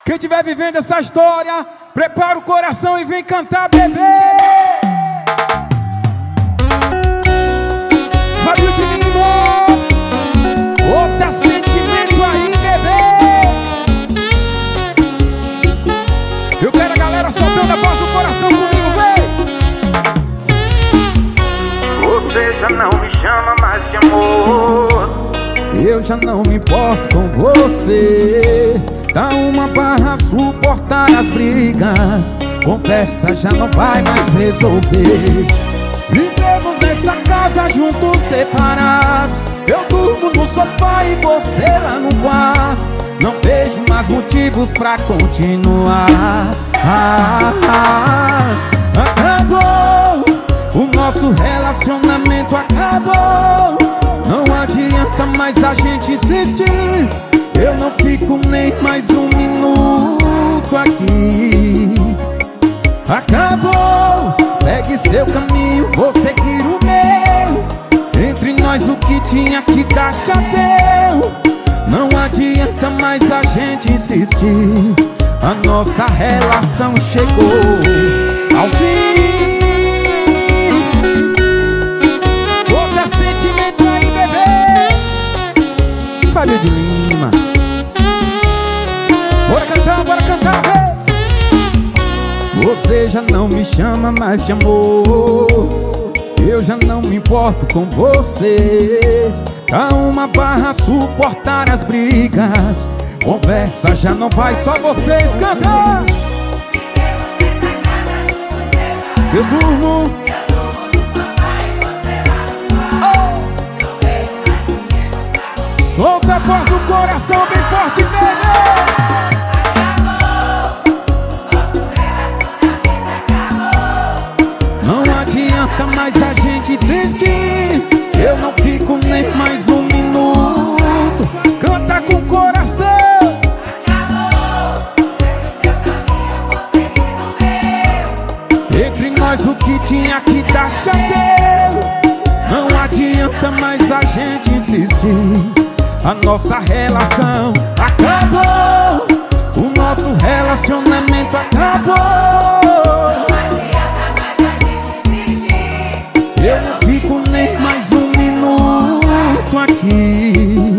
Quem estiver vivendo essa história, prepara o coração e vem cantar, bebê. Fábio de Lima, bota sentimento aí, bebê. Eu quero a galera soltando a voz do coração comigo, vem. Você já não me chama mais de amor. Eu já não me importo com você. Tá uma barra suportar as brigas. Conversa já não vai mais resolver. Vivemos nessa casa juntos, separados. Eu durmo no sofá e você lá no quarto. Não vejo mais motivos pra continuar. Acabou, o nosso relacionamento acabou. Não adianta mais a gente insistir. Eu não fico nem mais um minuto aqui. Acabou, segue seu caminho, vou seguir o meu. Entre nós o que tinha que dar já deu. Não adianta mais a gente insistir. A nossa relação chegou ao fim. Bota sentimento aí, bebê. Fábio de Lima. Bora cantar, vem. Você já não me chama mais de amor. Eu já não me importo com você. Tá uma barra suportar as brigas. Conversa já não vai, só vocês cantar. Eu durmo. Solta a voz do coração bem forte, bebê. Não adianta mais a gente insistir. Eu não fico nem mais um minuto. Canta com o coração. Entre nós o que tinha que dar já deu. Não adianta mais a gente insistir. A nossa relação acabou. O nosso relacionamento acabou. Eu não fico nem mais um minuto aqui.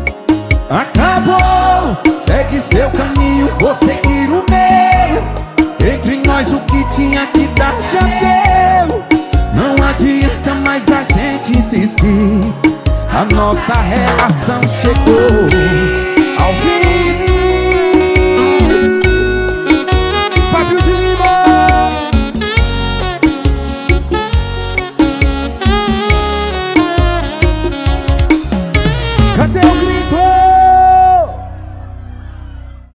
Acabou, segue seu caminho, vou seguir o meu. Entre nós o que tinha que dar já deu. Não adianta mais a gente insistir. A nossa relação chegou ao fim.